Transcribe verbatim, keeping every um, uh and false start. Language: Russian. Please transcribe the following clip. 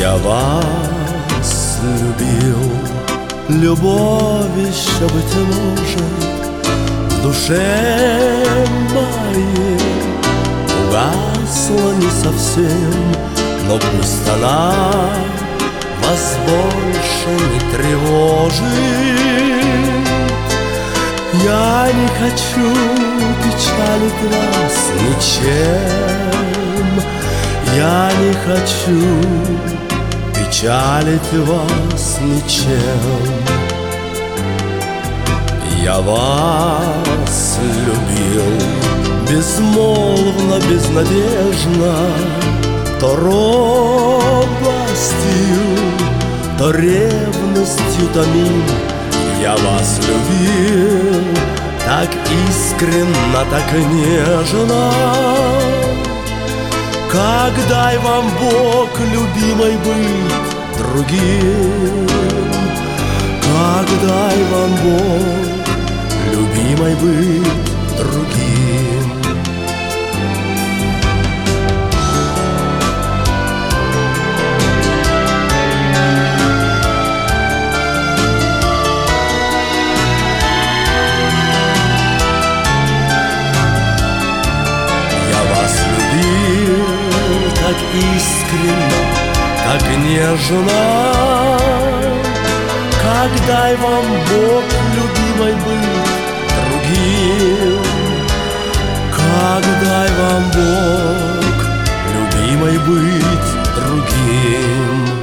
Я вас любил, любовь еще, быть может, в душе моей угасла не совсем, но пусть она вас больше не тревожит. Я не хочу печалить вас ничем, я не хочу печалить вас ничем. Я вас любил безмолвно, безнадежно, то робостью, то ревностью томим. Я вас любил так искренно, так нежно. Как дай вам Бог, любимой, быть другим, как дай вам Бог, любимой, быть другим. Так искренно, так нежно, как дай вам Бог, любимой, быть другим, как дай вам Бог, любимой, быть другим.